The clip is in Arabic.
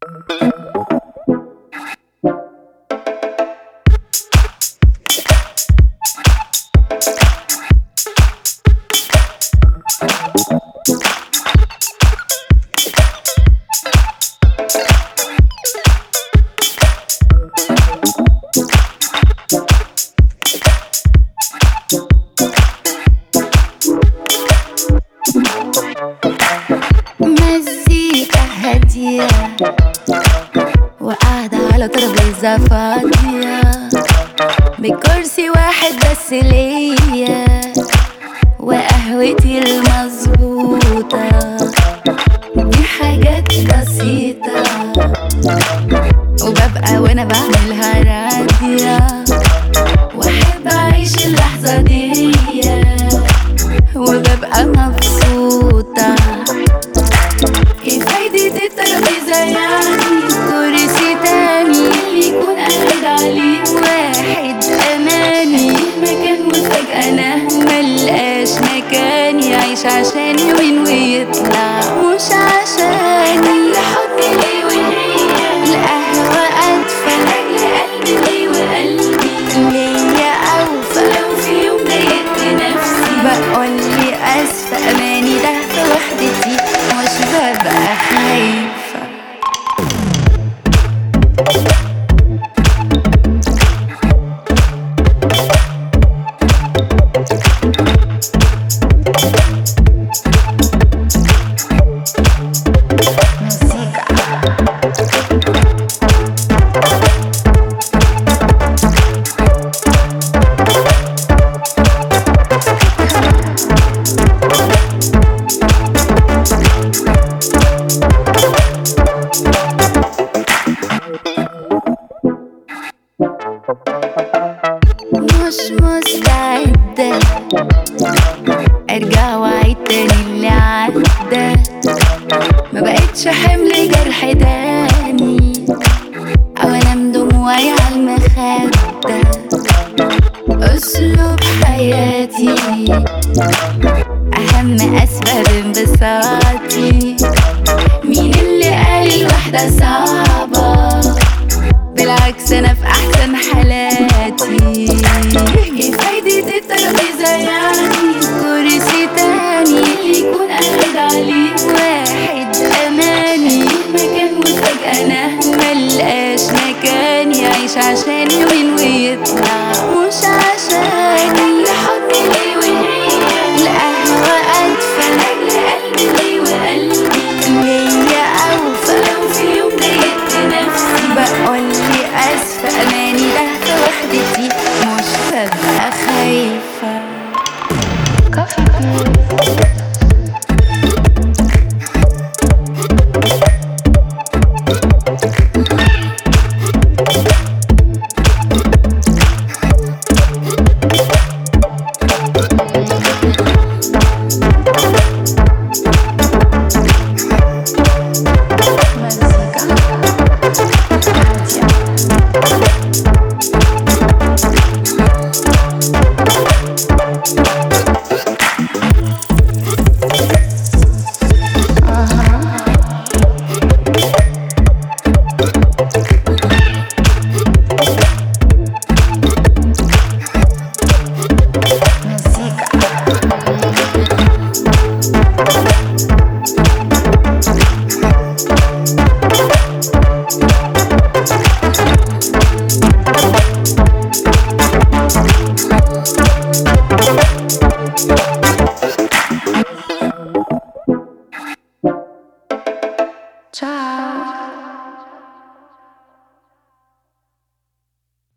مزيكا هادية وقاعدة على ترابيزة فاضية بكرسي واحد بس ليا وقهوتي المظبوطة، دي حاجات بسيطة وببقى وانا بعملها راضية، واحب اعيش اللحظة دي وببقى مبسوطة. ايه فايدة الترابيزة يعني؟ كرسي تاني اللي يكون قاعد عليه واحد أمامي، مكان وفجأة أنا ملقاش مكان يعيش عشان يومين ويطلع مش عشاني. حضني ليه وهي القهوة أدفى لأجل قلبي وقلبي ليا أوفى. لو في يوم ضايقت نفسي بقولي أسفة، أماني ده في وحدتي مش ببقى خايفة. مش مستعدة ارجع واعيد تاني اللي عدى، ما بقتش حمل جرح تاني او انام دموعي على المخدة. اسلوب حياتي اهم اسباب انبساطي، مين اللي قال الوحدة صعبة؟ بالعكس انا في احسن حالاتي. ايه فايدة الترابيزة يعني؟ كرسي تاني اللي يكون قاعد عليه واحد امامي، مكان وفجأة انا ملقاش مكان يعيش عشان يومين ويطلع مش عشاني. حضني ليه وهي القهوة أدفى لأجل قلبي وقلبي ليا أوفى. لو في يوم ضايقت نفسي بقولي أسفة، أماني ده في وحدتي مش ببقى خايفة. Ciao.